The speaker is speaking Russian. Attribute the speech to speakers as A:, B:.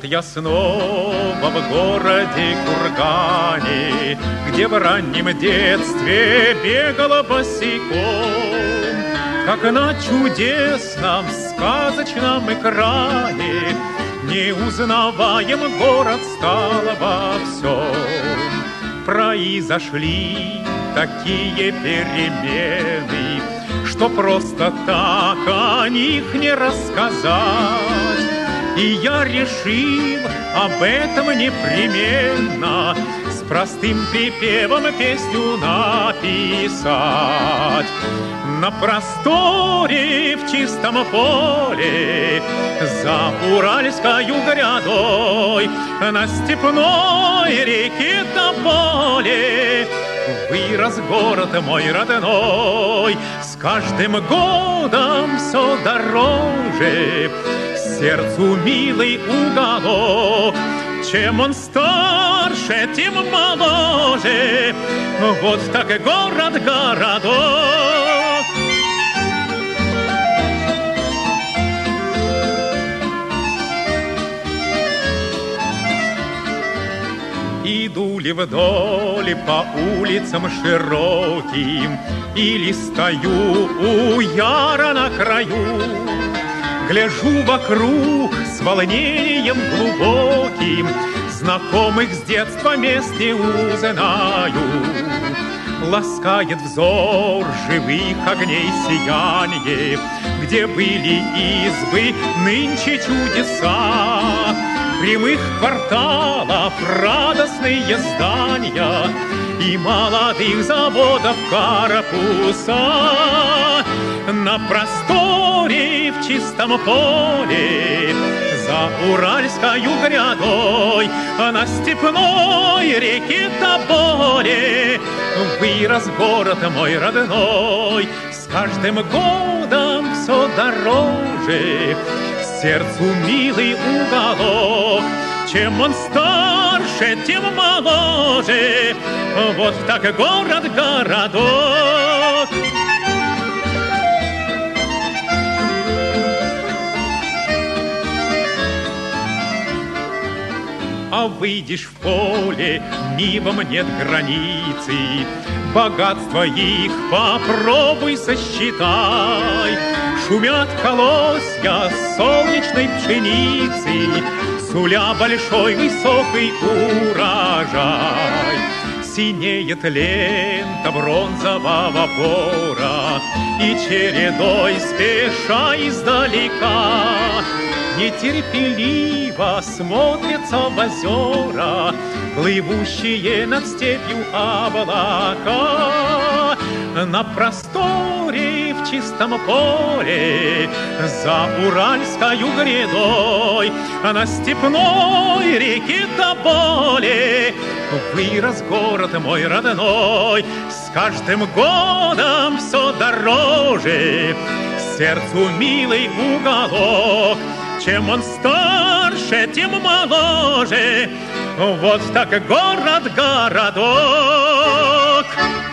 A: вот я снова в городе Кургане, где в раннем детстве бегала босиком, как на чудесном сказочном экране неузнаваем город стал во всем. Произошли такие перемены, что просто так о них не рассказать. И я решил об этом непременно с простым припевом песню написать. На просторе в чистом поле, за Уральскою грядой, на степной реке Тополе вырос город мой родной. С каждым годом все дороже сердцу милый уголок. Чем он старше, тем моложе. Вот так и город-городок. Иду ли вдоль по улицам широким, или стою у яра на краю, гляжу вокруг с волнением глубоким, знакомых с детства мест не узнаю. Ласкает взор живых огней сияние, где были избы, нынче чудеса. Прямых кварталов радостные здания и молодых заводов корпуса. На просторе в чистом поле, за Уральскою грядой, на степной реке Тополе вырос город мой родной. С каждым годом все дороже сердцу милый уголок. Чем он старше, тем моложе. Вот так город-городок. А выйдешь в поле, нивам нет границы, богатства их попробуй сосчитай. Шумят колосья солнечной пшеницы, суля большой высокий урожай. Синеет лента бронзового бора, и чередой спеша издалека нетерпеливо смотрятся в озера, плывущие над степью облака. На просторе в чистом поле, за Уральскою грядой, на степной реке Тополе вырос город мой родной. С каждым годом все дороже сердцу милый уголок. Чем он старше, тем моложе. Вот так город-городок.